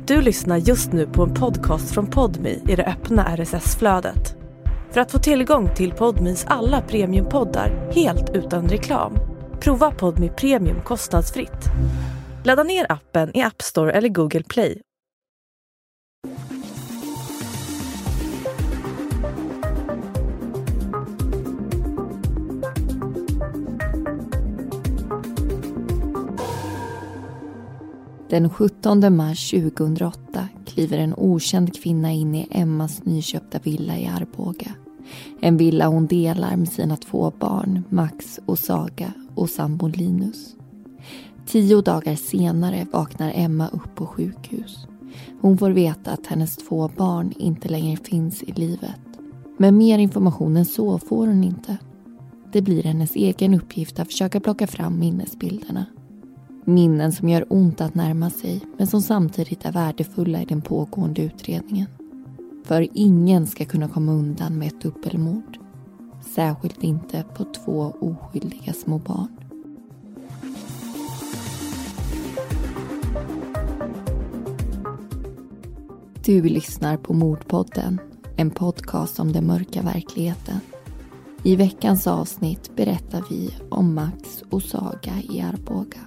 Du lyssnar just nu på en podcast från Podme i det öppna RSS-flödet. För att få tillgång till Podmes alla premiumpoddar helt utan reklam, prova Podme Premium kostnadsfritt. Ladda ner appen i App Store eller Google Play. Den 17 mars 2008 kliver en okänd kvinna in i Emmas nyköpta villa i Arboga. En villa hon delar med sina 2 barn, Max och Saga, och sambon Linus. 10 dagar senare vaknar Emma upp på sjukhus. Hon får veta att hennes 2 barn inte längre finns i livet. Men mer information än så får hon inte. Det blir hennes egen uppgift att försöka plocka fram minnesbilderna. Minnen som gör ont att närma sig, men som samtidigt är värdefulla i den pågående utredningen. För ingen ska kunna komma undan med ett dubbelmord. Särskilt inte på 2 oskyldiga små barn. Du lyssnar på Mordpodden, en podcast om den mörka verkligheten. I veckans avsnitt berättar vi om Max och Saga i Arboga.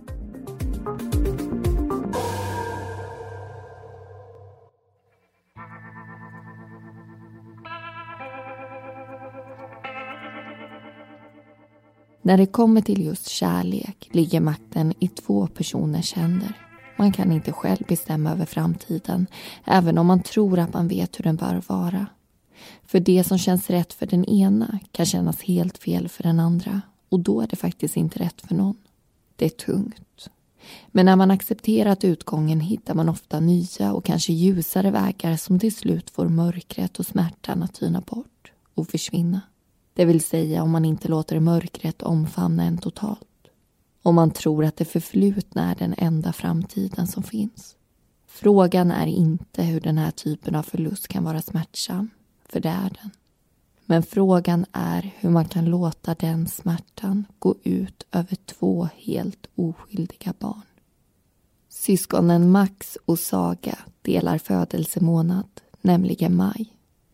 När det kommer till just kärlek ligger makten i 2 personers händer. Man kan inte själv bestämma över framtiden, även om man tror att man vet hur den bör vara. För det som känns rätt för den ena kan kännas helt fel för den andra, och då är det faktiskt inte rätt för någon. Det är tungt. Men när man accepterat utgången hittar man ofta nya och kanske ljusare vägar som till slut får mörkret och smärtan att tyna bort och försvinna. Det vill säga om man inte låter mörkret omfamna en totalt. Om man tror att det förflutna är den enda framtiden som finns. Frågan är inte hur den här typen av förlust kan vara smärtsam, för det är den. Men frågan är hur man kan låta den smärtan gå ut över 2 helt oskyldiga barn. Syskonen Max och Saga delar födelsemånad, nämligen maj.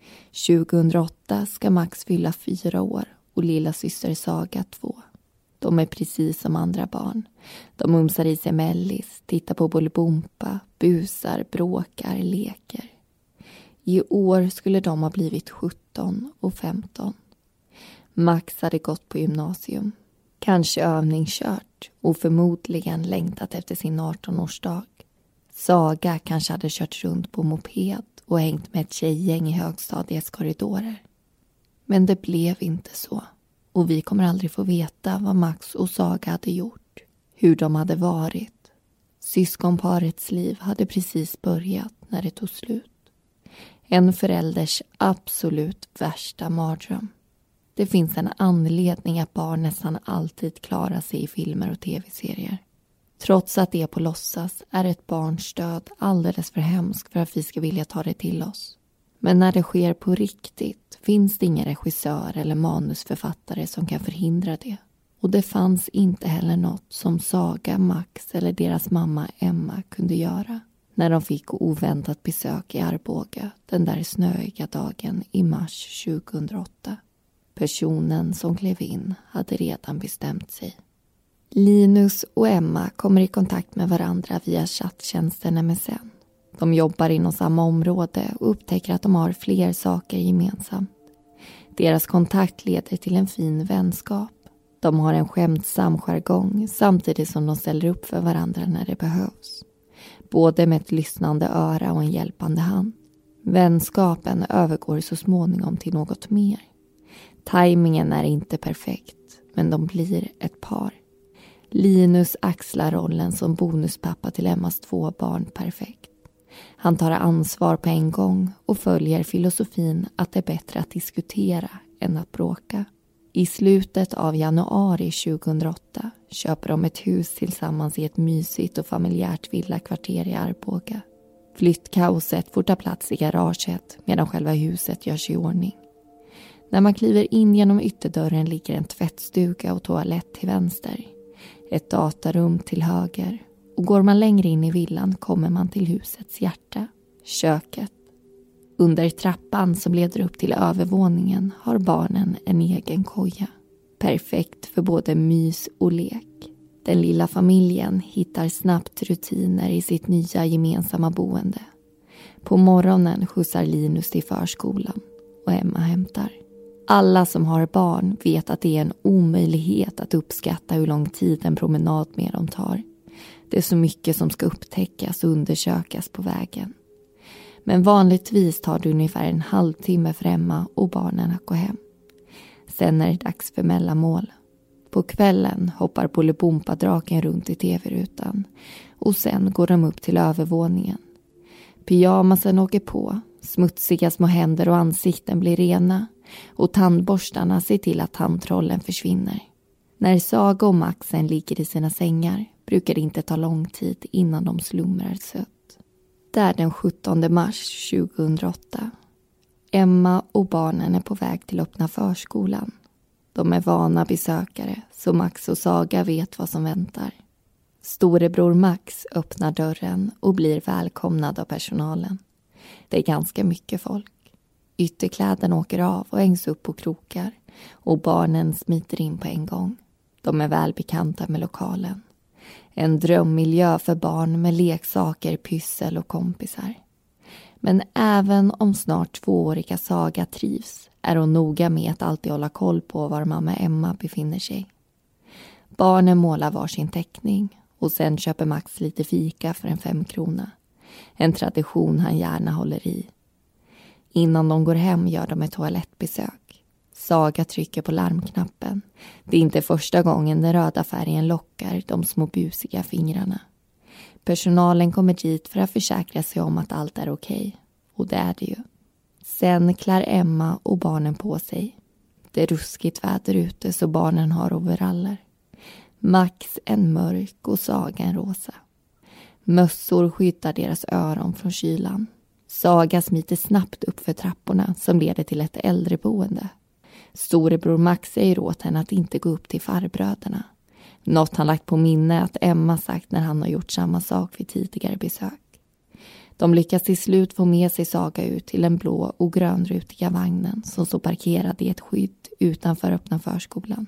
2008 ska Max fylla 4 år och lilla syster Saga 2. De är precis som andra barn. De mumsar i sig mellis, tittar på Bolibompa, busar, bråkar, leker. I år skulle de ha blivit 17 och 15. Max hade gått på gymnasium. Kanske övningskört och förmodligen längtat efter sin 18-årsdag. Saga kanske hade kört runt på moped och hängt med ett tjejgäng i högstadiets korridorer. Men det blev inte så. Och vi kommer aldrig få veta vad Max och Saga hade gjort. Hur de hade varit. Syskonparets liv hade precis börjat när det tog slut. En förälders absolut värsta mardröm. Det finns en anledning att barn nästan alltid klarar sig i filmer och tv-serier. Trots att det är på låtsas är ett barns död alldeles för hemskt för att vi ska vilja ta det till oss. Men när det sker på riktigt finns det ingen regissör eller manusförfattare som kan förhindra det. Och det fanns inte heller något som Saga, Max eller deras mamma Emma kunde göra när de fick oväntat besök i Arboga den där snöiga dagen i mars 2008. Personen som klev in hade redan bestämt sig. Linus och Emma kommer i kontakt med varandra via chatttjänsten MSN. De jobbar inom samma område och upptäcker att de har fler saker gemensamt. Deras kontakt leder till en fin vänskap. De har en skämtsam jargong samtidigt som de ställer upp för varandra när det behövs. Både med ett lyssnande öra och en hjälpande hand. Vänskapen övergår så småningom till något mer. Timingen är inte perfekt, men de blir ett par. Linus axlar rollen som bonuspappa till Emmas 2 barn perfekt. Han tar ansvar på en gång och följer filosofin att det är bättre att diskutera än att bråka. I slutet av januari 2008 köper de ett hus tillsammans i ett mysigt och familjärt villakvarter i Arboga. Flyttkaoset får ta plats i garaget medan själva huset görs i ordning. När man kliver in genom ytterdörren ligger en tvättstuga och toalett till vänster. Ett datarum till höger och går man längre in i villan kommer man till husets hjärta, köket. Under trappan som leder upp till övervåningen har barnen en egen koja. Perfekt för både mys och lek. Den lilla familjen hittar snabbt rutiner i sitt nya gemensamma boende. På morgonen skjutsar Linus till förskolan och Emma hämtar. Alla som har barn vet att det är en omöjlighet att uppskatta hur lång tid en promenad med dem tar. Det är så mycket som ska upptäckas och undersökas på vägen. Men vanligtvis tar det ungefär en halvtimme för Emma och barnen att gå hem. Sen är det dags för mellanmål. På kvällen hoppar Bolibompa-draken runt i tv-rutan och sen går de upp till övervåningen. Pyjamasen åker på, smutsiga små händer och ansikten blir rena och tandborstarna ser till att tandtrollen försvinner. När Saga och Maxen ligger i sina sängar brukar det inte ta lång tid innan de slumrar sött. Det är den 17 mars 2008. Emma och barnen är på väg till öppna förskolan. De är vana besökare så Max och Saga vet vad som väntar. Storebror Max öppnar dörren och blir välkomnad av personalen. Det är ganska mycket folk. Ytterkläden åker av och hängs upp på krokar och barnen smiter in på en gång. De är välbekanta med lokalen. En drömmiljö för barn med leksaker, pyssel och kompisar. Men även om snart 2-åriga Saga trivs är hon noga med att alltid hålla koll på var mamma Emma befinner sig. Barnen målar varsin teckning och sen köper Max lite fika för en 5 krona. En tradition han gärna håller i. Innan de går hem gör de ett toalettbesök. Saga trycker på larmknappen. Det är inte första gången den röda färgen lockar de små busiga fingrarna. Personalen kommer dit för att försäkra sig om att allt är okej. Och det är det ju. Sen klär Emma och barnen på sig. Det är ruskigt väder ute så barnen har overaller. Max en mörk och Saga en rosa. Mössor skyddar deras öron från kylan. Saga smiter snabbt upp för trapporna som leder till ett äldreboende. Storebror Max säger åt henne att inte gå upp till farbröderna. Något han lagt på minne att Emma sagt när han har gjort samma sak vid tidigare besök. De lyckas till slut få med sig Saga ut till den blå och grönrutiga vagnen som står parkerad i ett skydd utanför öppna förskolan.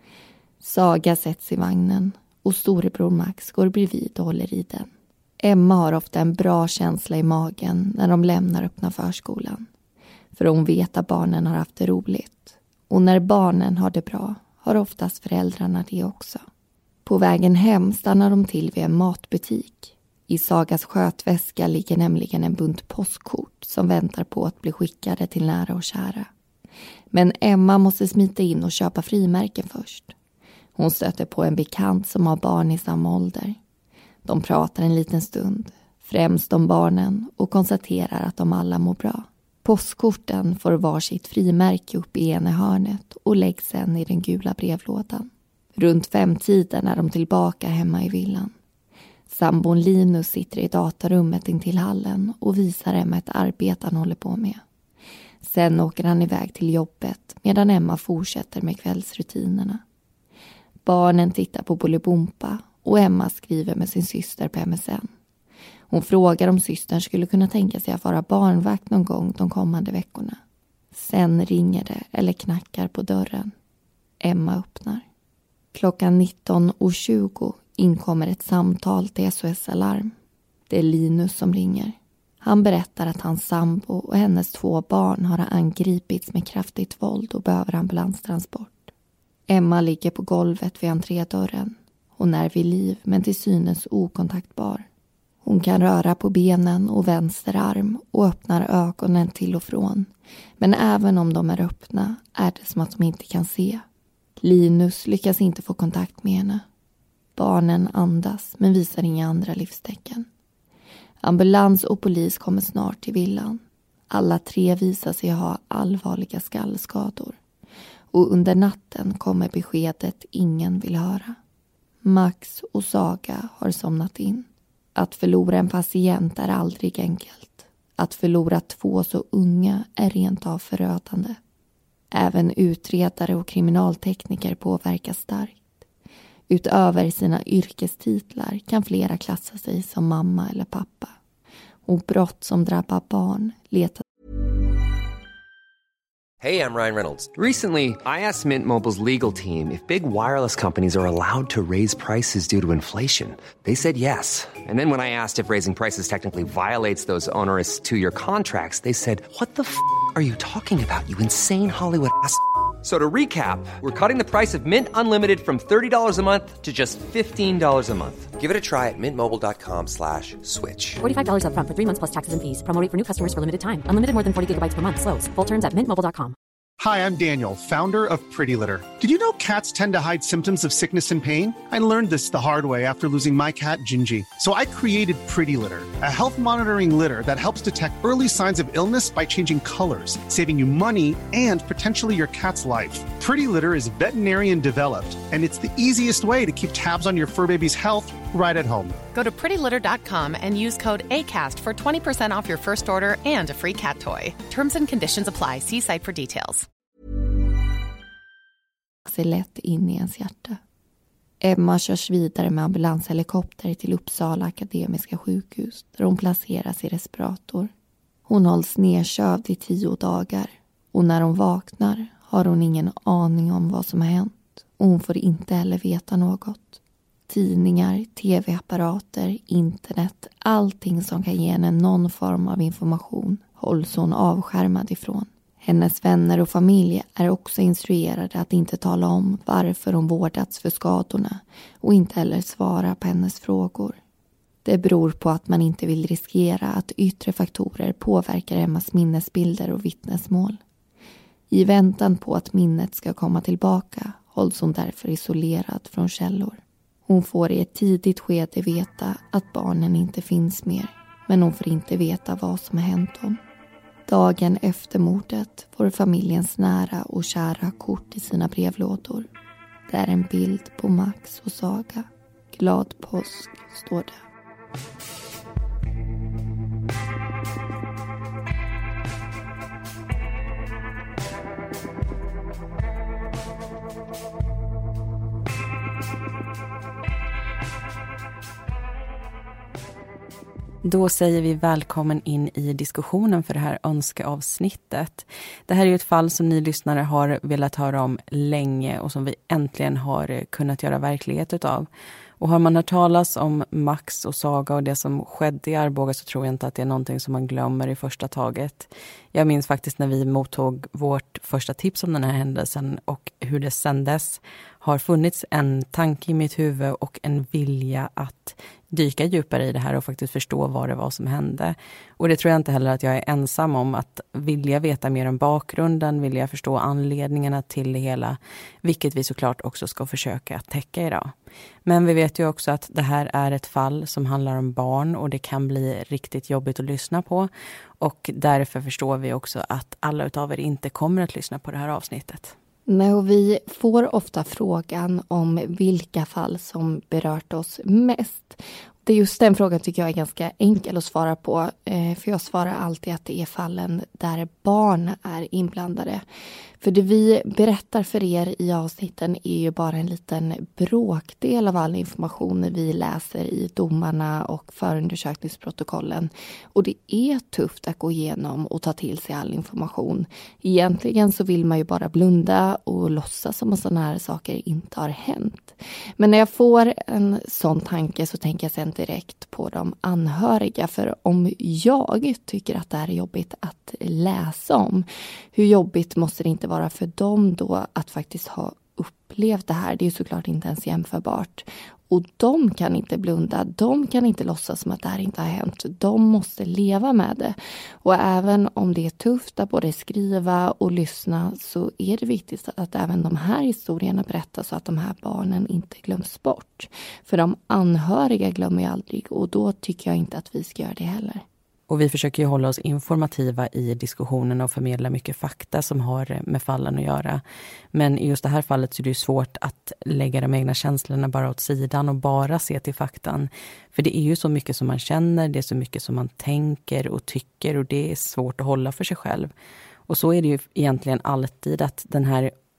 Saga sätts i vagnen och storebror Max går bredvid och håller i den. Emma har ofta en bra känsla i magen när de lämnar öppna förskolan. För hon vet att barnen har haft det roligt. Och när barnen har det bra har oftast föräldrarna det också. På vägen hem stannar de till vid en matbutik. I Sagas skötväska ligger nämligen en bunt postkort som väntar på att bli skickade till nära och kära. Men Emma måste smita in och köpa frimärken först. Hon stöter på en bekant som har barn i samma ålder. De pratar en liten stund, främst om barnen och konstaterar att de alla mår bra. Postkorten får varsitt frimärke upp i ena hörnet och läggs sen i den gula brevlådan. Runt 5-tiden är de tillbaka hemma i villan. Sambon Linus sitter i datarummet in till hallen och visar Emma ett arbete han håller på med. Sen åker han iväg till jobbet medan Emma fortsätter med kvällsrutinerna. Barnen tittar på Bolibompa och Emma skriver med sin syster på MSN. Hon frågar om systern skulle kunna tänka sig att vara barnvakt någon gång de kommande veckorna. Sen ringer det eller knackar på dörren. Emma öppnar. Klockan 19:20 inkommer ett samtal till SOS Alarm. Det är Linus som ringer. Han berättar att hans sambo och hennes 2 barn har angripits med kraftigt våld och behöver ambulanstransport. Emma ligger på golvet vid entrédörren. Hon är vid liv men till synes okontaktbar. Hon kan röra på benen och vänster arm och öppnar ögonen till och från. Men även om de är öppna är det som att de inte kan se. Linus lyckas inte få kontakt med henne. Barnen andas men visar inga andra livstecken. Ambulans och polis kommer snart till villan. Alla 3 visar sig ha allvarliga skallskador. Och under natten kommer beskedet ingen vill höra. Max och Saga har somnat in. Att förlora en patient är aldrig enkelt. Att förlora 2 så unga är rent av förödande. Även utredare och kriminaltekniker påverkas starkt. Utöver sina yrkestitlar kan flera klassa sig som mamma eller pappa. Och brott som drabbar barn letar. Hey, I'm Ryan Reynolds. Recently, I asked Mint Mobile's legal team if big wireless companies are allowed to raise prices due to inflation. They said yes. And then when I asked if raising prices technically violates those onerous 2-year contracts, they said, "What the f*** are you talking about, you insane Hollywood ass?" So to recap, we're cutting the price of Mint Unlimited from $30 a month to just $15 a month. Give it a try at mintmobile.com/switch. $45 up front for 3 months plus taxes and fees. Promo rate for new customers for limited time. Unlimited more than 40 gigabytes per month. Slows full terms at mintmobile.com. Hi, I'm Daniel, founder of Pretty Litter. Did you know cats tend to hide symptoms of sickness and pain? I learned this the hard way after losing my cat, Gingy. So I created Pretty Litter, a health monitoring litter that helps detect early signs of illness by changing colors, saving you money and potentially your cat's life. Pretty Litter is veterinarian developed, and it's the easiest way to keep tabs on your fur baby's health right at home. Go to prettylitter.com and use code ACAST for 20% off your first order and a free cat toy. Terms and conditions apply. See site for details. Sig lätt in i ens hjärta. Emma körs vidare med ambulanshelikopter till Uppsala Akademiska sjukhus där hon placeras i respirator. Hon hålls nedkövd i 10 dagar och när hon vaknar har hon ingen aning om vad som har hänt och hon får inte heller veta något. Tidningar, tv-apparater, internet, allting som kan ge henne någon form av information hålls hon avskärmad ifrån. Hennes vänner och familj är också instruerade att inte tala om varför hon vårdats för skadorna och inte heller svara på hennes frågor. Det beror på att man inte vill riskera att yttre faktorer påverkar Emmas minnesbilder och vittnesmål. I väntan på att minnet ska komma tillbaka hålls hon därför isolerad från källor. Hon får i ett tidigt skede veta att barnen inte finns mer, men hon får inte veta vad som har hänt dem. Dagen efter mordet får familjens nära och kära kort i sina brevlådor. Det är en bild på Max och Saga. Glad påsk, står det. Då säger vi välkommen in i diskussionen för det här önskeavsnittet. Det här är ju ett fall som ni lyssnare har velat höra om länge och som vi äntligen har kunnat göra verklighet utav. Och har man hört talas om Max och Saga och det som skedde i Arboga så tror jag inte att det är någonting som man glömmer i första taget. Jag minns faktiskt när vi mottog vårt första tips om den här händelsen och hur det sedan dess har funnits en tanke i mitt huvud och en vilja att dyka djupare i det här och faktiskt förstå vad det var som hände. Och det tror jag inte heller att jag är ensam om, att vilja veta mer om bakgrunden, vilja förstå anledningarna till det hela, vilket vi såklart också ska försöka att täcka idag. Men vi vet ju också att det här är ett fall som handlar om barn och det kan bli riktigt jobbigt att lyssna på. Och därför förstår vi också att alla utav er inte kommer att lyssna på det här avsnittet. Nej, och vi får ofta frågan om vilka fall som berört oss mest. Det är just den frågan tycker jag är ganska enkel att svara på. För jag svarar alltid att det är fallen där barn är inblandade. För det vi berättar för er i avsnitten är ju bara en liten bråkdel av all information vi läser i domarna och förundersökningsprotokollen. Och det är tufft att gå igenom och ta till sig all information. Egentligen så vill man ju bara blunda och låtsas som att sådana här saker inte har hänt. Men när jag får en sån tanke så tänker jag sen direkt på de anhöriga. För om jag tycker att det här är jobbigt att läsa om, hur jobbigt måste det inte vara för dem då att faktiskt ha upplevt det här? Det är ju såklart inte ens jämförbart. Och de kan inte blunda, de kan inte låtsas som att det här inte har hänt. De måste leva med det. Och även om det är tufft att både skriva och lyssna så är det viktigt att även de här historierna berättas så att de här barnen inte glöms bort. För de anhöriga glömmer ju aldrig och då tycker jag inte att vi ska göra det heller. Och vi försöker ju hålla oss informativa i diskussionen och förmedla mycket fakta som har med fallen att göra. Men i just det här fallet så är det ju svårt att lägga de egna känslorna bara åt sidan och bara se till faktan. För det är ju så mycket som man känner, det är så mycket som man tänker och tycker och det är svårt att hålla för sig själv. Och så är det ju egentligen alltid att den här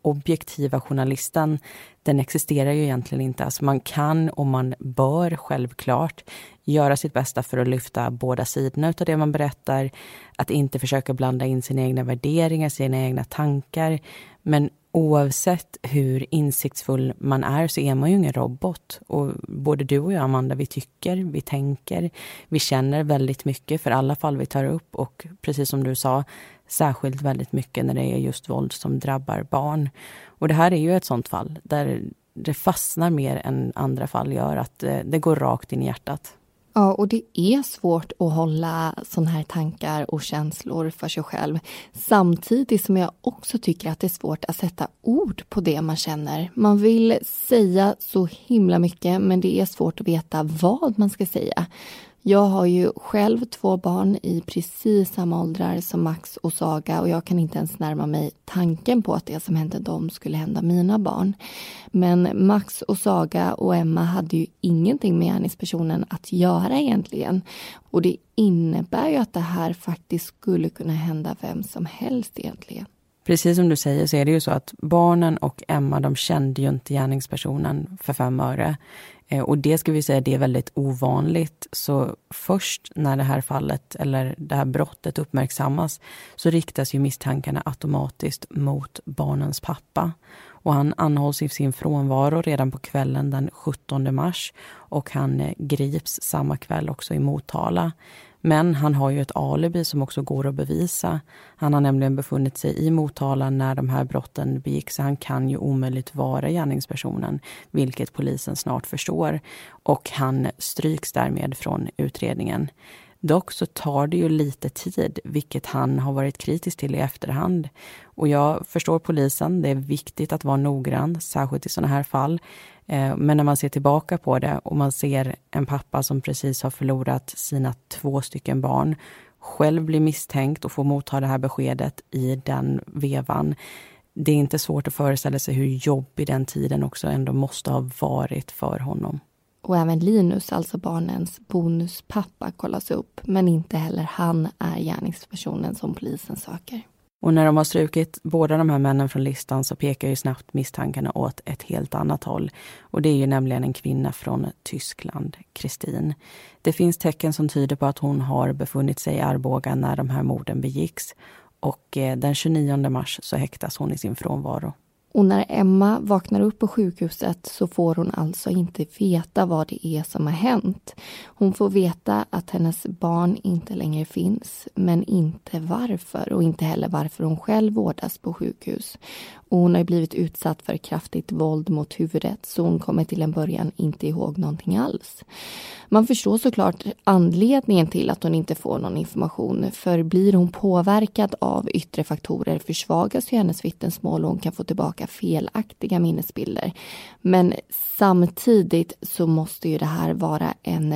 objektiva journalisten, den existerar ju egentligen inte. Alltså man kan och man bör självklart göra sitt bästa för att lyfta båda sidorna av det man berättar. Att inte försöka blanda in sina egna värderingar, sina egna tankar. Men oavsett hur insiktsfull man är så är man ju ingen robot. Och både du och jag, Amanda, vi tycker, vi tänker, vi känner väldigt mycket för alla fall vi tar upp. Och precis som du sa, särskilt väldigt mycket när det är just våld som drabbar barn. Och det här är ju ett sånt fall där det fastnar mer än andra fall gör, att det går rakt in i hjärtat. Ja, och det är svårt att hålla såna här tankar och känslor för sig själv. Samtidigt som jag också tycker att det är svårt att sätta ord på det man känner. Man vill säga så himla mycket, men det är svårt att veta vad man ska säga. Jag har ju själv 2 barn i precis samma åldrar som Max och Saga, och jag kan inte ens närma mig tanken på att det som hände dem skulle hända mina barn. Men Max och Saga och Emma hade ju ingenting med gärningspersonen att göra egentligen. Och det innebär ju att det här faktiskt skulle kunna hända vem som helst egentligen. Precis som du säger så är det ju så att barnen och Emma, de kände ju inte gärningspersonen för 5 öre. Och det ska vi säga, det är väldigt ovanligt. Så först när det här fallet eller det här brottet uppmärksammas så riktas ju misstankarna automatiskt mot barnens pappa. Och han anhålls i sin frånvaro redan på kvällen den 17 mars och han grips samma kväll också i Motala. Men han har ju ett alibi som också går att bevisa. Han har nämligen befunnit sig i Motala när de här brotten begicks, så han kan ju omöjligt vara gärningspersonen, vilket polisen snart förstår. Och han stryks därmed från utredningen. Dock så tar det ju lite tid, vilket han har varit kritisk till i efterhand. Och jag förstår polisen, det är viktigt att vara noggrann, särskilt i sådana här fall. Men när man ser tillbaka på det och man ser en pappa som precis har förlorat sina 2 stycken barn, själv blir misstänkt och får motta det här beskedet i den vevan. Det är inte svårt att föreställa sig hur jobbig den tiden också ändå måste ha varit för honom. Och även Linus, alltså barnens bonuspappa, kollas upp. Men inte heller han är gärningspersonen som polisen söker. Och när de har strukit båda de här männen från listan så pekar ju snabbt misstankarna åt ett helt annat håll. Och det är ju nämligen en kvinna från Tyskland, Kristin. Det finns tecken som tyder på att hon har befunnit sig i Arboga när de här morden begicks. Och den 29 mars så häktas hon i sin frånvaro. Och när Emma vaknar upp på sjukhuset så får hon alltså inte veta vad det är som har hänt. Hon får veta att hennes barn inte längre finns, men inte varför. Och inte heller varför hon själv vårdas på sjukhus. Och hon har blivit utsatt för kraftigt våld mot huvudet, så hon kommer till en början inte ihåg någonting alls. Man förstår såklart anledningen till att hon inte får någon information. För blir hon påverkad av yttre faktorer försvagas ju hennes vittnesmål och hon kan få tillbaka felaktiga minnesbilder. Men samtidigt så måste ju det här vara en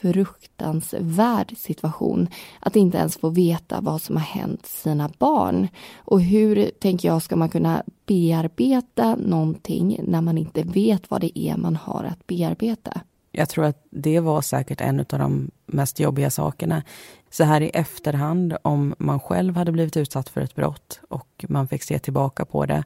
fruktansvärd situation. Att inte ens få veta vad som har hänt sina barn. Och hur, tänker jag, ska man kunna bearbeta någonting när man inte vet vad det är man har att bearbeta? Jag tror att det var säkert en av de mest jobbiga sakerna. Så här i efterhand, om man själv hade blivit utsatt för ett brott och man fick se tillbaka på det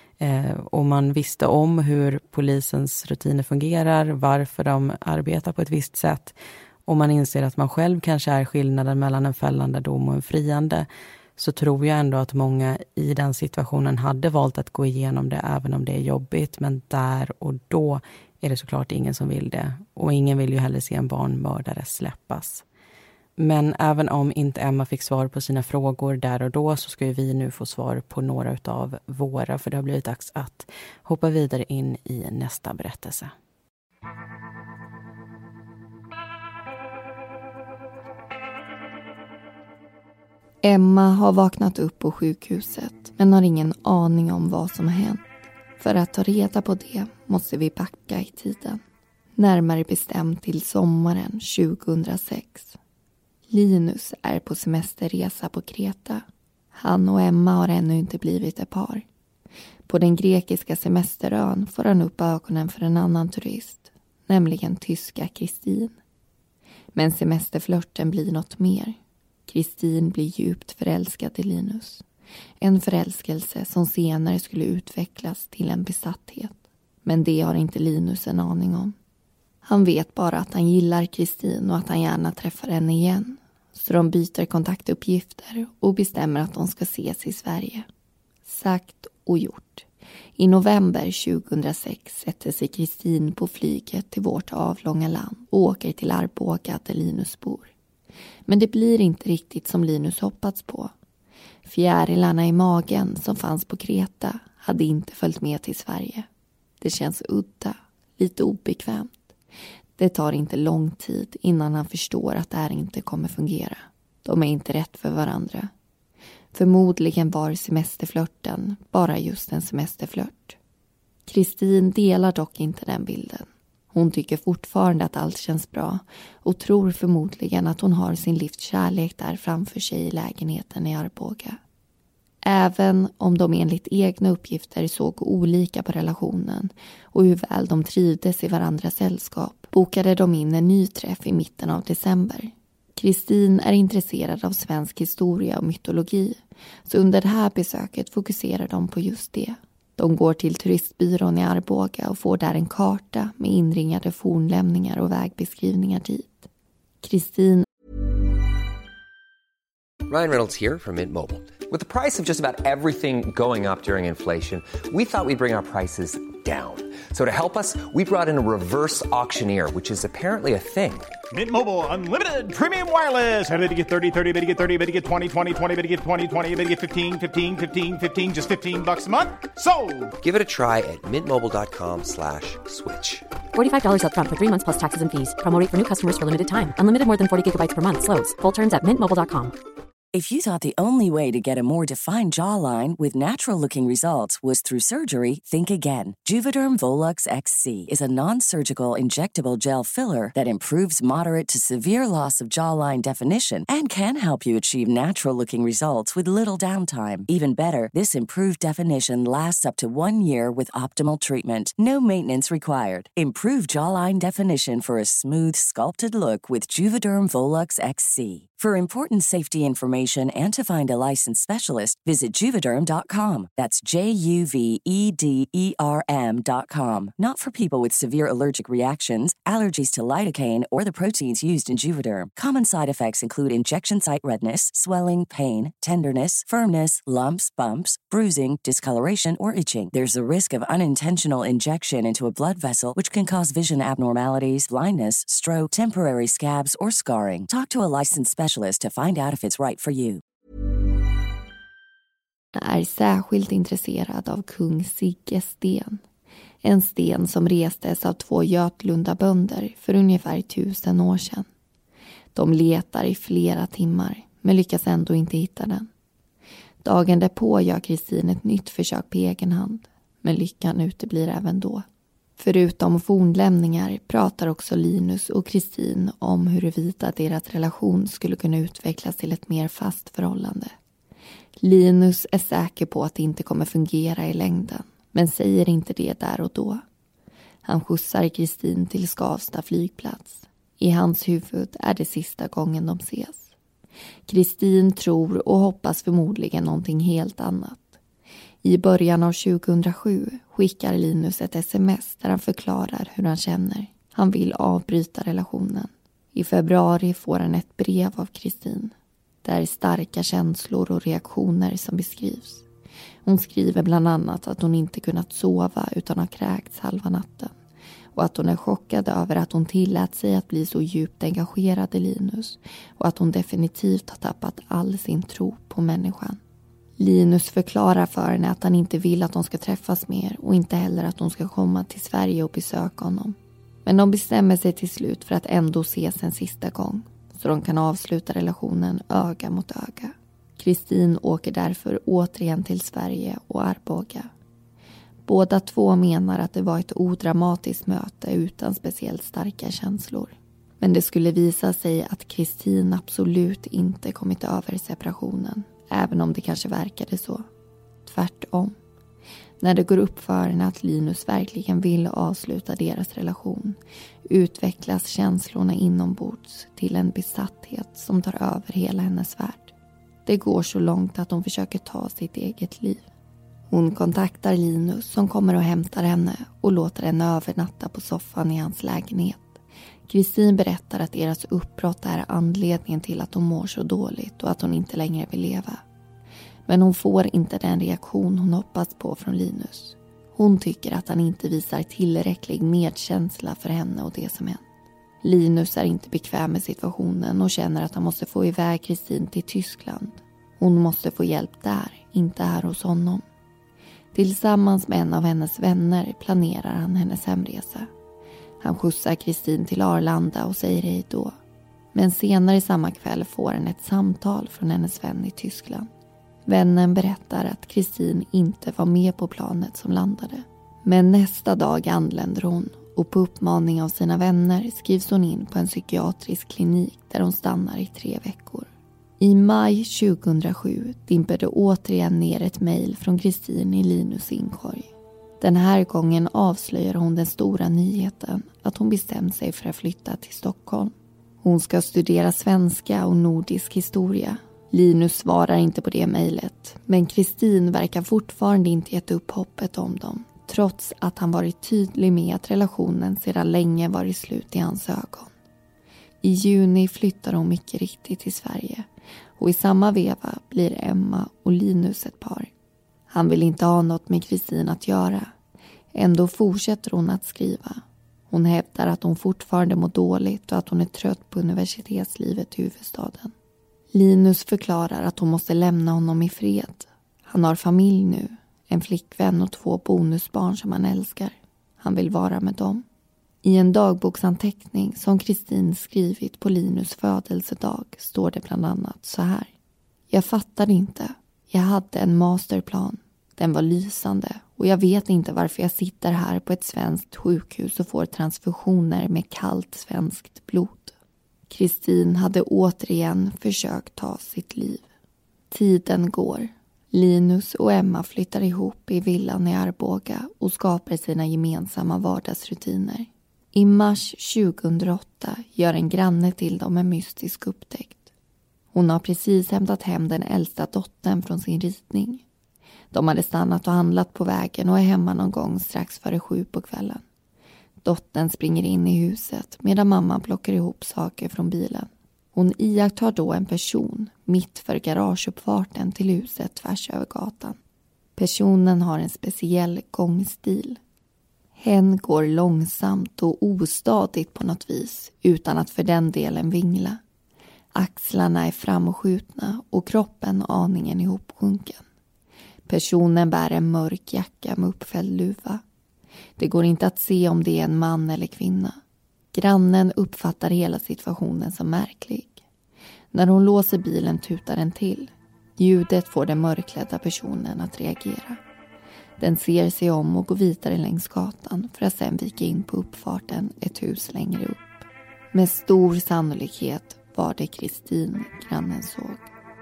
och man visste om hur polisens rutiner fungerar, varför de arbetar på ett visst sätt, och man inser att man själv kanske är skillnaden mellan en fällande dom och en friande, så tror jag ändå att många i den situationen hade valt att gå igenom det även om det är jobbigt. Men där och då är det såklart ingen som vill det. Och ingen vill ju heller se en barnmördare släppas. Men även om inte Emma fick svar på sina frågor där och då, så ska ju vi nu få svar på några av våra. För det har blivit dags att hoppa vidare in i nästa berättelse. Emma har vaknat upp på sjukhuset men har ingen aning om vad som har hänt. För att ta reda på det måste vi backa i tiden. Närmare bestämt till sommaren 2006. Linus är på semesterresa på Kreta. Han och Emma har ännu inte blivit ett par. På den grekiska semesterön får han upp ögonen för en annan turist, nämligen tyska Kristin. Men semesterflörten blir något mer. Kristin blir djupt förälskad i Linus. En förälskelse som senare skulle utvecklas till en besatthet. Men det har inte Linus en aning om. Han vet bara att han gillar Kristin och att han gärna träffar henne igen. Så de byter kontaktuppgifter och bestämmer att de ska ses i Sverige. Sagt och gjort. I november 2006 sätter sig Kristin på flyget till vårt avlånga land och åker till Arboga där Linus bor. Men det blir inte riktigt som Linus hoppats på. Fjärilarna i magen som fanns på Kreta hade inte följt med till Sverige. Det känns udda, lite obekvämt. Det tar inte lång tid innan han förstår att det här inte kommer fungera. De är inte rätt för varandra. Förmodligen var semesterflörten bara just en semesterflört. Kristin delar dock inte den bilden. Hon tycker fortfarande att allt känns bra och tror förmodligen att hon har sin livs kärlek där framför sig i lägenheten i Arboga. Även om de enligt egna uppgifter såg olika på relationen och hur väl de trivdes i varandras sällskap bokade de in en ny träff i mitten av december. Kristin är intresserad av svensk historia och mytologi, så under det här besöket fokuserar de på just det. De går till turistbyrån i Arboga och får där en karta med inringade fornlämningar och vägbeskrivningar dit. Kristin. Ryan Reynolds here from Mint Mobile. With the price of just about everything going up during inflation, we thought we'd bring our prices down. So to help us, we brought in a reverse auctioneer, which is apparently a thing. Mint Mobile Unlimited Premium Wireless. How to get 30, 30, bit to get 30, bit to get 20, 20, 20, bit to get 20, 20, bit to get 15, 15, 15, 15, just $15 a month? Sold! Give it a try at mintmobile.com/switch. $45 up front for 3 months plus taxes and fees. Promo rate for new customers for limited time. Unlimited more than 40 gigabytes per month. Slows full terms at mintmobile.com. If you thought the only way to get a more defined jawline with natural-looking results was through surgery, think again. Juvederm Volux XC is a non-surgical injectable gel filler that improves moderate to severe loss of jawline definition and can help you achieve natural-looking results with little downtime. Even better, this improved definition lasts up to 1 year with optimal treatment. No maintenance required. Improve jawline definition for a smooth, sculpted look with Juvederm Volux XC. For important safety information and to find a licensed specialist, visit Juvederm.com. That's JUVEDERM.com. Not for people with severe allergic reactions, allergies to lidocaine, or the proteins used in Juvederm. Common side effects include injection site redness, swelling, pain, tenderness, firmness, lumps, bumps, bruising, discoloration, or itching. There's a risk of unintentional injection into a blood vessel, which can cause vision abnormalities, blindness, stroke, temporary scabs, or scarring. Talk to a licensed specialist to find out if it's right for you. Är särskilt intresserad av kung Sigges sten. En sten som restes av 2 Götlundabönder för ungefär 1000 år sedan. De letar i flera timmar men lyckas ändå inte hitta den. Dagen därpå gör Kristin ett nytt försök på egen hand, men lyckan uteblir även då. Förutom fornlämningar pratar också Linus och Kristin om huruvida deras relation skulle kunna utvecklas till ett mer fast förhållande. Linus är säker på att det inte kommer fungera i längden, men säger inte det där och då. Han skjutsar Kristin till Skavsta flygplats. I hans huvud är det sista gången de ses. Kristin tror och hoppas förmodligen någonting helt annat. I början av 2007 skickar Linus ett sms där han förklarar hur han känner. Han vill avbryta relationen. I februari får han ett brev av Kristin. Det är starka känslor och reaktioner som beskrivs. Hon skriver bland annat att hon inte kunnat sova utan har kräkts halva natten. Och att hon är chockad över att hon tillät sig att bli så djupt engagerad i Linus. Och att hon definitivt har tappat all sin tro på människan. Linus förklarar för henne att han inte vill att de ska träffas mer och inte heller att de ska komma till Sverige och besöka honom. Men de bestämmer sig till slut för att ändå ses en sista gång så de kan avsluta relationen öga mot öga. Kristin åker därför återigen till Sverige och Arboga. Båda två menar att det var ett odramatiskt möte utan speciellt starka känslor. Men det skulle visa sig att Kristin absolut inte kommit över separationen. Även om det kanske verkade så. Tvärtom. När det går upp för henne att Linus verkligen vill avsluta deras relation utvecklas känslorna inombords till en besatthet som tar över hela hennes värld. Det går så långt att hon försöker ta sitt eget liv. Hon kontaktar Linus som kommer och hämtar henne och låter henne övernatta på soffan i hans lägenhet. Kristin berättar att deras uppbrott är anledningen till att hon mår så dåligt och att hon inte längre vill leva. Men hon får inte den reaktion hon hoppas på från Linus. Hon tycker att han inte visar tillräcklig medkänsla för henne och det som hänt. Linus är inte bekväm med situationen och känner att han måste få iväg Kristin till Tyskland. Hon måste få hjälp där, inte här hos honom. Tillsammans med en av hennes vänner planerar han hennes hemresa. Han skjutsar Kristin till Arlanda och säger hej då. Men senare samma kväll får han ett samtal från hennes vän i Tyskland. Vännen berättar att Kristin inte var med på planet som landade. Men nästa dag anländer hon och på uppmaning av sina vänner skrivs hon in på en psykiatrisk klinik där hon stannar i 3 veckor. I maj 2007 dimper det återigen ner ett mejl från Kristin i Linus inkorg. Den här gången avslöjar hon den stora nyheten att hon bestämt sig för att flytta till Stockholm. Hon ska studera svenska och nordisk historia. Linus svarar inte på det mejlet, men Kristin verkar fortfarande inte gett upp hoppet om dem. Trots att han varit tydlig med att relationen sedan länge varit slut i hans ögon. I juni flyttar hon mycket riktigt till Sverige och i samma veva blir Emma och Linus ett par. Han vill inte ha något med Kristin att göra. Ändå fortsätter hon att skriva. Hon hävdar att hon fortfarande mår dåligt och att hon är trött på universitetslivet i huvudstaden. Linus förklarar att hon måste lämna honom i fred. Han har familj nu, en flickvän och 2 bonusbarn som han älskar. Han vill vara med dem. I en dagboksanteckning som Kristin skrivit på Linus födelsedag står det bland annat så här. Jag fattade inte. Jag hade en masterplan. Den var lysande och jag vet inte varför jag sitter här på ett svenskt sjukhus och får transfusioner med kallt svenskt blod. Kristin hade återigen försökt ta sitt liv. Tiden går. Linus och Emma flyttar ihop i villan i Arboga och skapar sina gemensamma vardagsrutiner. I mars 2008 gör en granne till dem en mystisk upptäckt. Hon har precis hämtat hem den äldsta dottern från sin ritning. De hade stannat och handlat på vägen och är hemma någon gång strax före 7 på kvällen. Dottern springer in i huset medan mamman plockar ihop saker från bilen. Hon iakttar då en person mitt för garageuppfarten till huset tvärs över gatan. Personen har en speciell gångstil. Hen går långsamt och ostadigt på något vis utan att för den delen vingla. Axlarna är framskjutna och kroppen aningen ihopsjunken. Personen bär en mörk jacka med uppfälld luva. Det går inte att se om det är en man eller kvinna. Grannen uppfattar hela situationen som märklig. När hon låser bilen tutar den till. Ljudet får den mörklädda personen att reagera. Den ser sig om och går vidare längs gatan för att sedan vika in på uppfarten ett hus längre upp. Med stor sannolikhet var det Kristin grannen såg.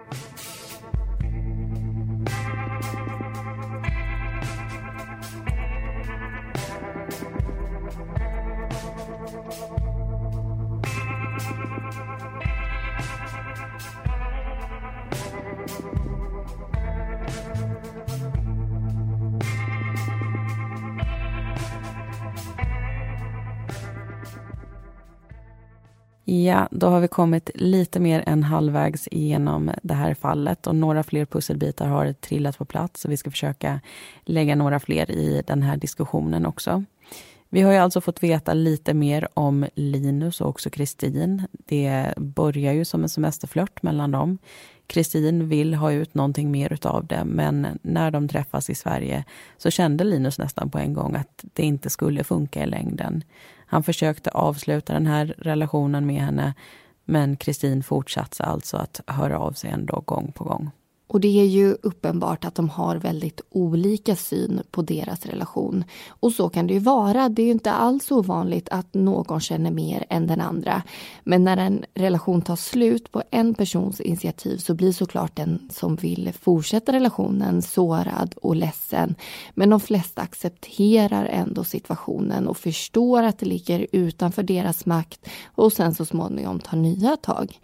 Ja, då har vi kommit lite mer än halvvägs igenom det här fallet och några fler pusselbitar har trillat på plats så vi ska försöka lägga några fler i den här diskussionen också. Vi har ju alltså fått veta lite mer om Linus och också Kristin. Det börjar ju som en semesterflört mellan dem. Kristin vill ha ut någonting mer utav det, men när de träffas i Sverige så kände Linus nästan på en gång att det inte skulle funka i längden. Han försökte avsluta den här relationen med henne, men Kristin fortsatte alltså att höra av sig ändå gång på gång. Och det är ju uppenbart att de har väldigt olika syn på deras relation. Och så kan det ju vara. Det är ju inte alls ovanligt att någon känner mer än den andra. Men när en relation tar slut på en persons initiativ så blir såklart den som vill fortsätta relationen sårad och ledsen. Men de flesta accepterar ändå situationen och förstår att det ligger utanför deras makt och sen så småningom tar nya tag.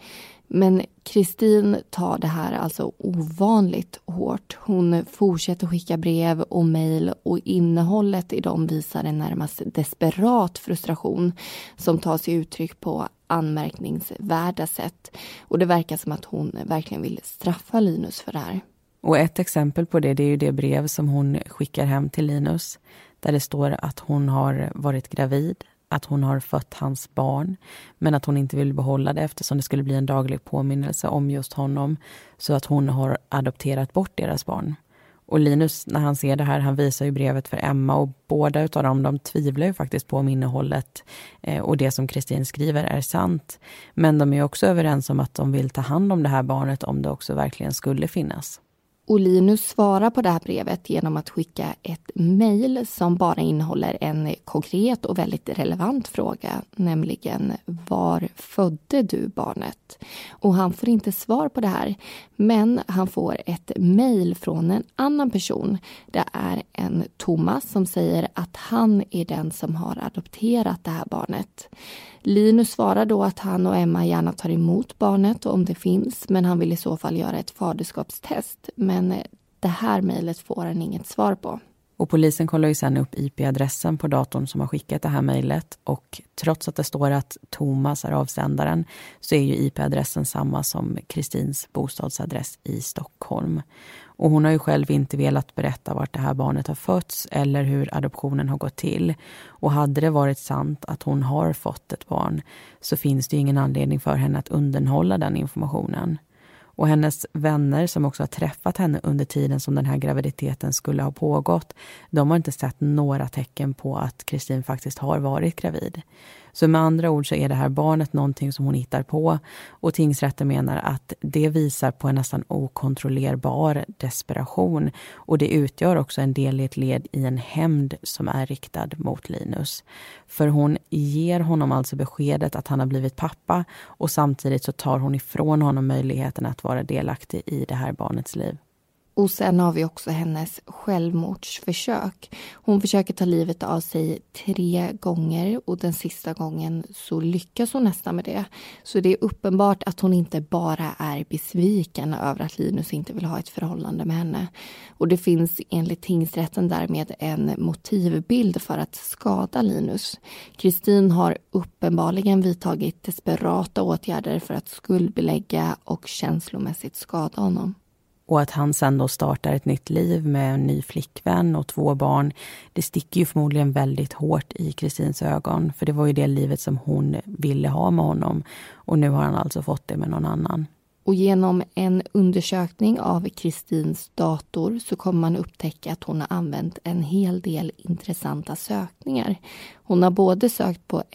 Men Kristin tar det här alltså ovanligt hårt. Hon fortsätter skicka brev och mejl och innehållet i dem visar en närmast desperat frustration som tar sig uttryck på anmärkningsvärda sätt. Och det verkar som att hon verkligen vill straffa Linus för det här. Och ett exempel på det är ju det brev som hon skickar hem till Linus. Där det står att hon har varit gravid, att hon har fött hans barn. Men att hon inte vill behålla det eftersom det skulle bli en daglig påminnelse om just honom. Så att hon har adopterat bort deras barn. Och Linus, när han ser det här, han visar ju brevet för Emma. Och båda utav dem, de tvivlar ju faktiskt på om innehållet och det som Kristin skriver är sant. Men de är också överens om att de vill ta hand om det här barnet om det också verkligen skulle finnas. Och Linus svarar på det här brevet genom att skicka ett mejl som bara innehåller en konkret och väldigt relevant fråga, nämligen var födde du barnet? Och han får inte svar på det här, men han får ett mejl från en annan person. Det är en Thomas som säger att han är den som har adopterat det här barnet. Linus svarar då att han och Emma gärna tar emot barnet om det finns, men han vill i så fall göra ett faderskapstest. Men det här mejlet får han inget svar på. Och polisen kollar ju sen upp IP-adressen på datorn som har skickat det här mejlet. Och trots att det står att Thomas är avsändaren så är ju IP-adressen samma som Kristins bostadsadress i Stockholm. Och hon har ju själv inte velat berätta vart det här barnet har fötts eller hur adoptionen har gått till. Och hade det varit sant att hon har fått ett barn så finns det ju ingen anledning för henne att undanhålla den informationen. Och hennes vänner som också har träffat henne under tiden som den här graviditeten skulle ha pågått, de har inte sett några tecken på att Kristin faktiskt har varit gravid. Så med andra ord så är det här barnet någonting som hon hittar på och tingsrätten menar att det visar på en nästan okontrollerbar desperation och det utgör också en del i ett led i en hämnd som är riktad mot Linus. För hon ger honom alltså beskedet att han har blivit pappa och samtidigt så tar hon ifrån honom möjligheten att vara delaktig i det här barnets liv. Och sen har vi också hennes självmordsförsök. Hon försöker ta livet av sig 3 gånger och den sista gången så lyckas hon nästan med det. Så det är uppenbart att hon inte bara är besviken över att Linus inte vill ha ett förhållande med henne. Och det finns enligt tingsrätten därmed en motivbild för att skada Linus. Kristin har uppenbarligen vidtagit desperata åtgärder för att skuldbelägga och känslomässigt skada honom. Och att han sen då startar ett nytt liv med en ny flickvän och 2 barn, det sticker ju förmodligen väldigt hårt i Kristins ögon. För det var ju det livet som hon ville ha med honom. Och nu har han alltså fått det med någon annan. Och genom en undersökning av Kristins dator så kommer man upptäcka att hon har använt en hel del intressanta sökningar. Hon har både sökt på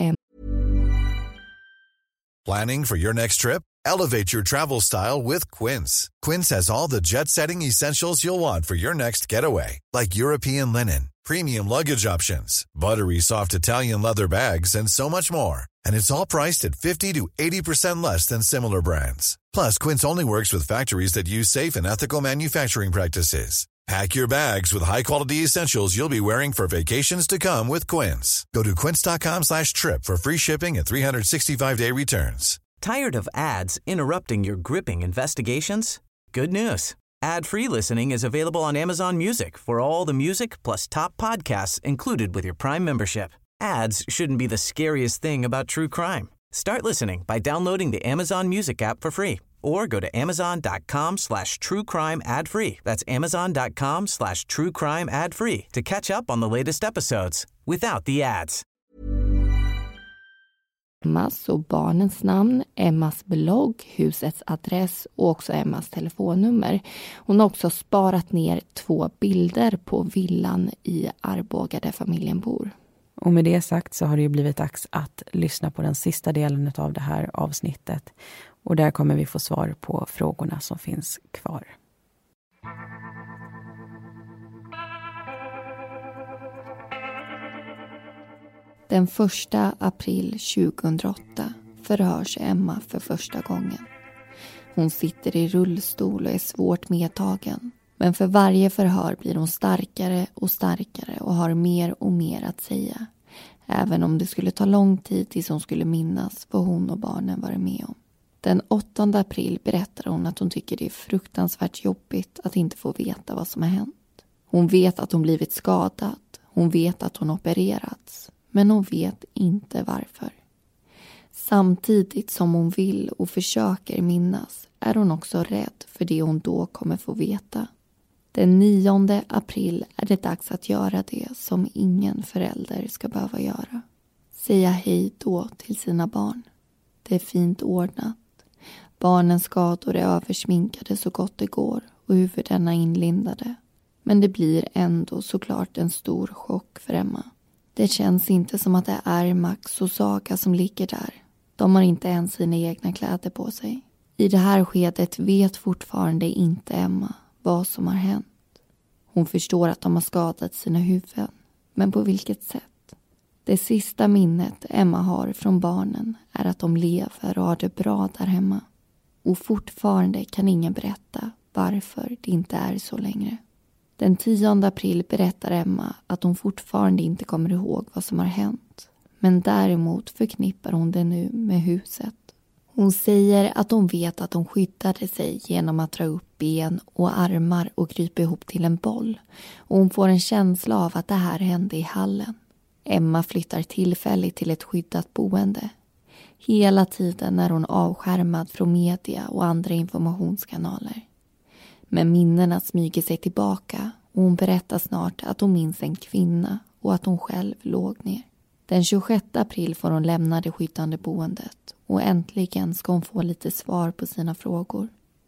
Planning for your next trip? Elevate your travel style with Quince. Quince has all the jet-setting essentials you'll want for your next getaway, like European linen, premium luggage options, buttery soft Italian leather bags, and so much more. And it's all priced at 50 to 80% less than similar brands. Plus, Quince only works with factories that use safe and ethical manufacturing practices. Pack your bags with high-quality essentials you'll be wearing for vacations to come with Quince. Go to quince.com/trip for free shipping and 365-day returns. Tired of ads interrupting your gripping investigations? Good news. Ad-free listening is available on Amazon Music for all the music plus top podcasts included with your Prime membership. Ads shouldn't be the scariest thing about true crime. Start listening by downloading the Amazon Music app for free or go to amazon.com/truecrime ad-free. That's amazon.com/truecrime ad-free to catch up on the latest episodes without the ads. Emmas och barnens namn, Emmas blogg, husets adress och också Emmas telefonnummer. Hon har också sparat ner 2 bilder på villan i Arboga där familjen bor. Och med det sagt så har det ju blivit dags att lyssna på den sista delen av det här avsnittet. Och där kommer vi få svar på frågorna som finns kvar. Den 1 april 2008 förhörs Emma för första gången. Hon sitter i rullstol och är svårt medtagen. Men för varje förhör blir hon starkare och starkare och har mer och mer att säga. Även om det skulle ta lång tid tills hon skulle minnas vad hon och barnen var med om. Den 8 april berättar hon att hon tycker det är fruktansvärt jobbigt att inte få veta vad som har hänt. Hon vet att hon blivit skadad. Hon vet att hon opererats. Men hon vet inte varför. Samtidigt som hon vill och försöker minnas är hon också rädd för det hon då kommer få veta. Den 9 april är det dags att göra det som ingen förälder ska behöva göra. Säga hej då till sina barn. Det är fint ordnat. Barnens skador är översminkade så gott det går och huvudena inlindade. Men det blir ändå såklart en stor chock för Emma. Det känns inte som att det är Max och Saga som ligger där. De har inte ens sina egna kläder på sig. I det här skedet vet fortfarande inte Emma vad som har hänt. Hon förstår att de har skadat sina huvuden. Men på vilket sätt? Det sista minnet Emma har från barnen är att de lever och har det bra där hemma. Och fortfarande kan ingen berätta varför det inte är så längre. Den 10 april berättar Emma att hon fortfarande inte kommer ihåg vad som har hänt. Men däremot förknippar hon det nu med huset. Hon säger att hon vet att hon skyddade sig genom att dra upp ben och armar och krypa ihop till en boll. Och hon får en känsla av att det här hände i hallen. Emma flyttar tillfälligt till ett skyddat boende. Hela tiden är hon avskärmad från media och andra informationskanaler. Men minnena smyger sig tillbaka och hon berättar snart att hon minns en kvinna och att hon själv låg ner. Den 26 april får hon lämna det skyddande boendet och äntligen ska hon få lite svar på sina frågor.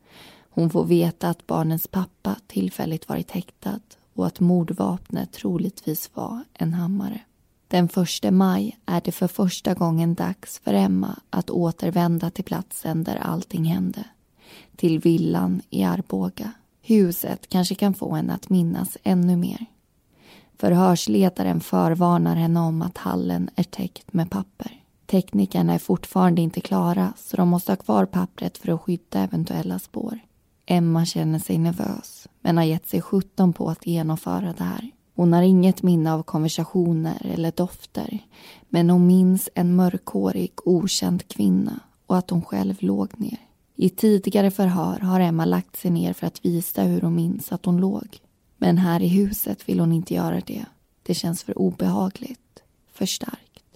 Hon får veta att barnens pappa tillfälligt varit häktad och att mordvapnet troligtvis var en hammare. Den 1 maj är det för första gången dags för Emma att återvända till platsen där allting hände. Till villan i Arboga. Huset kanske kan få henne att minnas ännu mer. Förhörsledaren förvarnar henne om att hallen är täckt med papper. Teknikerna är fortfarande inte klara så de måste ha kvar pappret för att skydda eventuella spår. Emma känner sig nervös men har gett sig 17 på att genomföra det här. Hon har inget minne av konversationer eller dofter, men hon minns en mörkhårig, okänd kvinna och att hon själv låg ner. I tidigare förhör har Emma lagt sig ner för att visa hur hon minns att hon låg. Men här i huset vill hon inte göra det. Det känns för obehagligt, för starkt.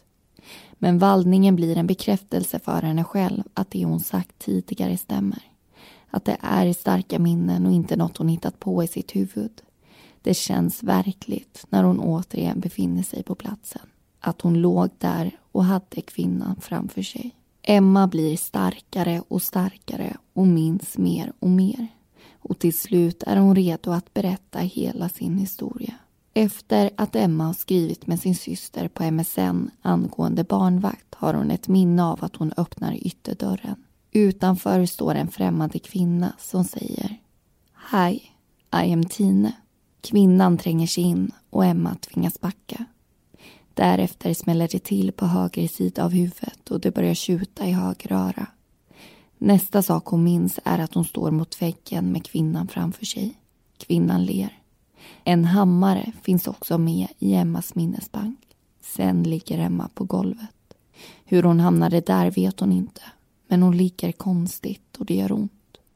Men vallningen blir en bekräftelse för henne själv att det hon sagt tidigare stämmer. Att det är starka minnen och inte något hon hittat på i sitt huvud. Det känns verkligt när hon återigen befinner sig på platsen. Att hon låg där och hade kvinnan framför sig. Emma blir starkare och starkare och minns mer och mer. Och till slut är hon redo att berätta hela sin historia. Efter att Emma har skrivit med sin syster på MSN angående barnvakt har hon ett minne av att hon öppnar ytterdörren. Utanför står en främmande kvinna som säger: Hi, I am Tine. Kvinnan tränger sig in och Emma tvingas backa. Därefter smäller det till på höger sida av huvudet och det börjar tjuta i höger öra. Nästa sak hon minns är att hon står mot väggen med kvinnan framför sig. Kvinnan ler. En hammare finns också med i Emmas minnesbank. Sen ligger Emma på golvet. Hur hon hamnade där vet hon inte. Men hon ligger konstigt och det gör ont.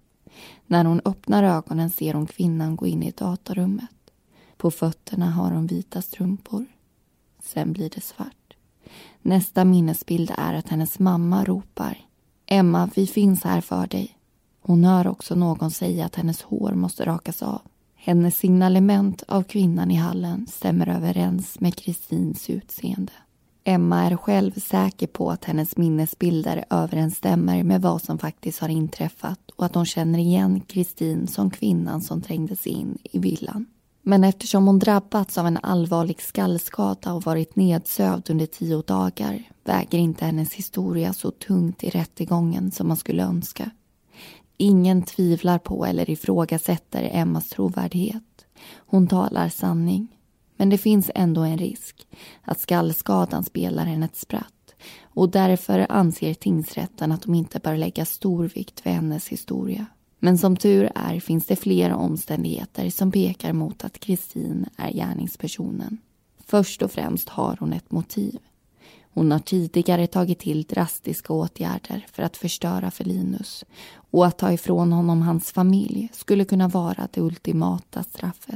När hon öppnar ögonen ser hon kvinnan gå in i datarummet. På fötterna har hon vita strumpor. Sen blir det svart. Nästa minnesbild är att hennes mamma ropar: Emma, vi finns här för dig. Hon hör också någon säga att hennes hår måste rakas av. Hennes signalement av kvinnan i hallen stämmer överens med Kristins utseende. Emma är själv säker på att hennes minnesbilder överensstämmer med vad som faktiskt har inträffat och att hon känner igen Kristin som kvinnan som trängdes in i villan. Men eftersom hon drabbats av en allvarlig skallskada och varit nedsövd under 10 dagar väger inte hennes historia så tungt i rättegången som man skulle önska. Ingen tvivlar på eller ifrågasätter Emmas trovärdighet. Hon talar sanning. Men det finns ändå en risk att skallskadan spelar henne ett spratt. Och därför anser tingsrätten att de inte bör lägga stor vikt vid hennes historia. Men som tur är finns det flera omständigheter som pekar mot att Kristin är gärningspersonen. Först och främst har hon ett motiv. Hon har tidigare tagit till drastiska åtgärder för att förstöra för Linus, och att ta ifrån honom hans familj skulle kunna vara det ultimata straffet.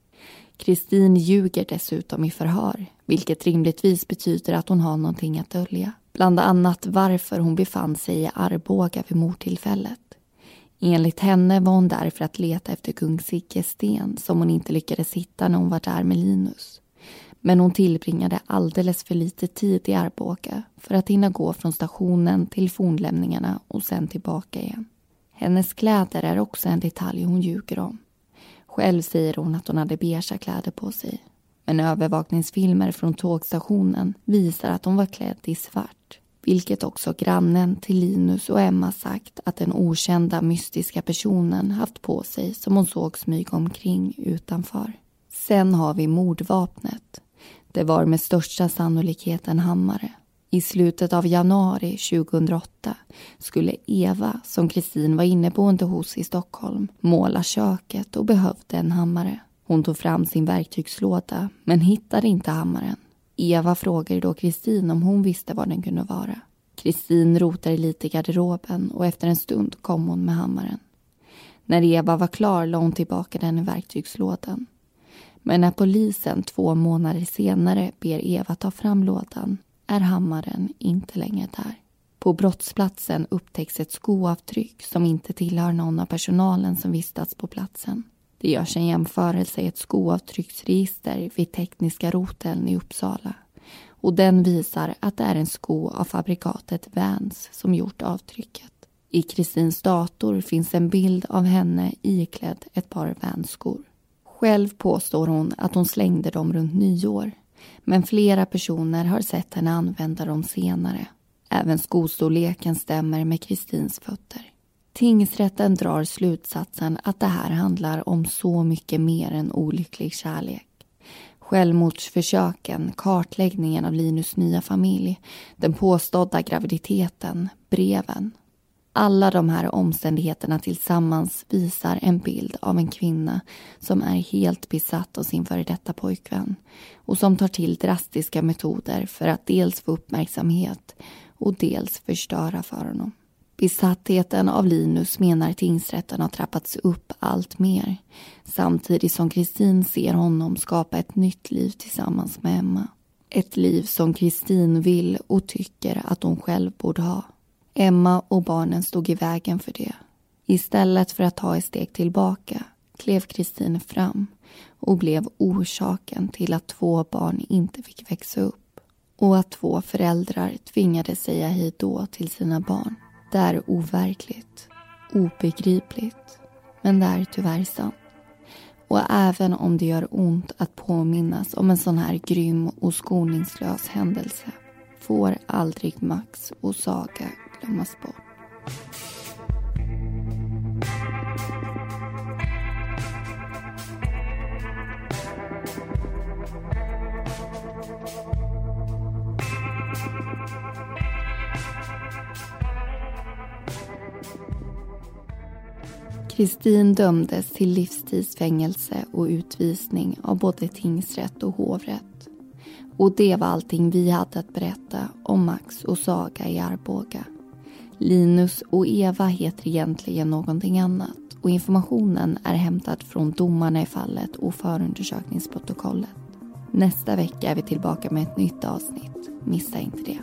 Kristin ljuger dessutom i förhör, vilket rimligtvis betyder att hon har någonting att dölja. Bland annat varför hon befann sig i Arboga vid mordtillfället. Enligt henne var hon där för att leta efter kung Sigges sten som hon inte lyckades hitta när hon var där med Linus. Men hon tillbringade alldeles för lite tid i Arboga för att hinna gå från stationen till fornlämningarna och sen tillbaka igen. Hennes kläder är också en detalj hon ljuger om. Själv säger hon att hon hade beige kläder på sig. Men övervakningsfilmer från tågstationen visar att hon var klädd i svart. Vilket också grannen till Linus och Emma sagt att den okända mystiska personen haft på sig som hon såg smyga omkring utanför. Sen har vi mordvapnet. Det var med största sannolikhet en hammare. I slutet av januari 2008 skulle Eva, som Kristin var inneboende hos i Stockholm, måla köket och behövde en hammare. Hon tog fram sin verktygslåda men hittade inte hammaren. Eva frågade då Kristin om hon visste vad den kunde vara. Kristin rotade lite i garderoben och efter en stund kom hon med hammaren. När Eva var klar la hon tillbaka den i verktygslådan. Men när polisen 2 månader senare ber Eva ta fram lådan är hammaren inte längre där. På brottsplatsen upptäcks ett skoavtryck som inte tillhör någon av personalen som vistats på platsen. Det görs en jämförelse i ett skoavtrycksregister vid tekniska roteln i Uppsala. Och den visar att det är en sko av fabrikatet Vans som gjort avtrycket. I Kristins dator finns en bild av henne iklädd ett par Vans-skor. Själv påstår hon att hon slängde dem runt nyår. Men flera personer har sett henne använda dem senare. Även skostorleken stämmer med Kristins fötter. Tingsrätten drar slutsatsen att det här handlar om så mycket mer än olycklig kärlek. Självmordsförsöken, kartläggningen av Linus nya familj, den påstådda graviditeten, breven. Alla de här omständigheterna tillsammans visar en bild av en kvinna som är helt besatt av sin före detta pojkvän och som tar till drastiska metoder för att dels få uppmärksamhet och dels förstöra för honom. Besattheten av Linus menar tingsrätten har trappats upp allt mer, samtidigt som Kristin ser honom skapa ett nytt liv tillsammans med Emma. Ett liv som Kristin vill och tycker att hon själv borde ha. Emma och barnen stod i vägen för det. Istället för att ta ett steg tillbaka klev Kristin fram och blev orsaken till att 2 barn inte fick växa upp och att 2 föräldrar tvingades säga hej då till sina barn. Det är overkligt, obegripligt, men det är tyvärr sant. Och även om det gör ont att påminnas om en sån här grym och skoningslös händelse får aldrig Max och Saga glömmas bort. Kristin dömdes till livstidsfängelse och utvisning av både tingsrätt och hovrätt. Och det var allting vi hade att berätta om Max och Saga i Arboga. Linus och Eva heter egentligen någonting annat och informationen är hämtad från domarna i fallet och förundersökningsprotokollet. Nästa vecka är vi tillbaka med ett nytt avsnitt. Missa inte det.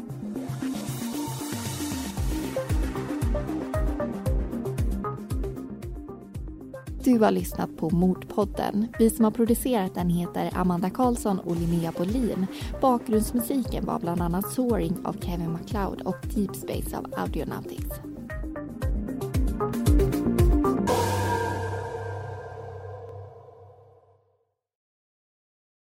Du har lyssnat på Mordpodden. Vi som har producerat den heter Amanda Karlsson och Linnea Bolin. Bakgrundsmusiken var bland annat Soaring av Kevin MacLeod och Deep Space av Audionautics.